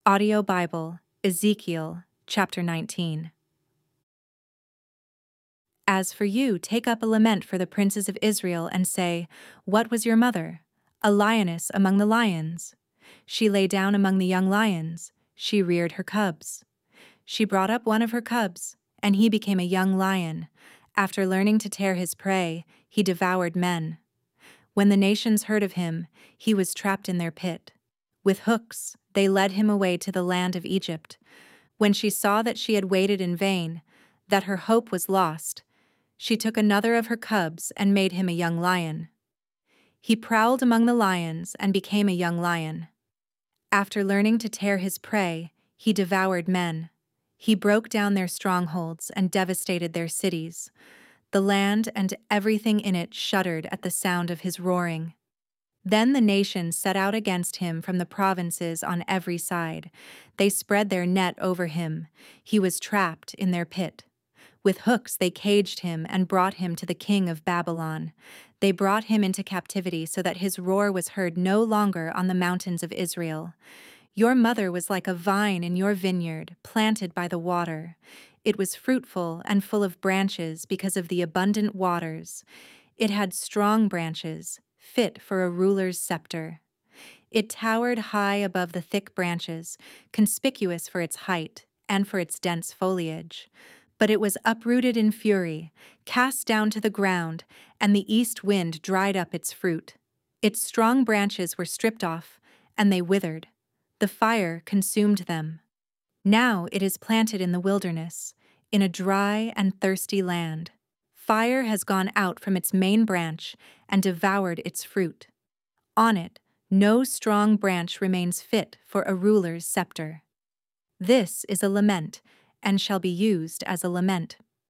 Audio Bible, Ezekiel, chapter 19. As for you, take up a lament for the princes of Israel and say, What was your mother? A lioness among the lions. She lay down among the young lions. She reared her cubs. She brought up one of her cubs, and he became a young lion. After learning to tear his prey, he devoured men. When the nations heard of him, he was trapped in their pit. With hooks, they led him away to the land of Egypt. When she saw that she had waited in vain, that her hope was lost, she took another of her cubs and made him a young lion. He prowled among the lions and became a young lion. After learning to tear his prey, he devoured men. He broke down their strongholds and devastated their cities. The land and everything in it shuddered at the sound of his roaring. Then the nations set out against him from the provinces on every side. They spread their net over him. He was trapped in their pit. With hooks they caged him and brought him to the king of Babylon. They brought him into captivity so that his roar was heard no longer on the mountains of Israel. Your mother was like a vine in your vineyard, planted by the water. It was fruitful and full of branches because of the abundant waters. It had strong branches, fit for a ruler's scepter. It towered high above the thick branches, conspicuous for its height and for its dense foliage. But it was uprooted in fury, cast down to the ground, and the east wind dried up its fruit. Its strong branches were stripped off, and they withered. The fire consumed them. Now it is planted in the wilderness, in a dry and thirsty land. Fire has gone out from its main branch and devoured its fruit. On it, no strong branch remains fit for a ruler's scepter. This is a lament, and shall be used as a lament.